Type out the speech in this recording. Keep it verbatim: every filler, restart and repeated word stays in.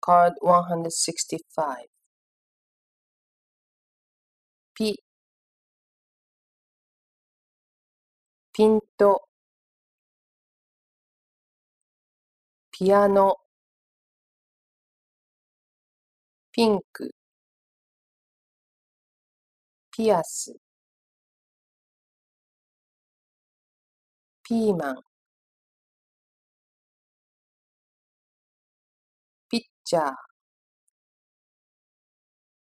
Card one sixty-five. ピ、ピント、ピアノ、ピンク、ピアス、ピーマン、ピッチャー、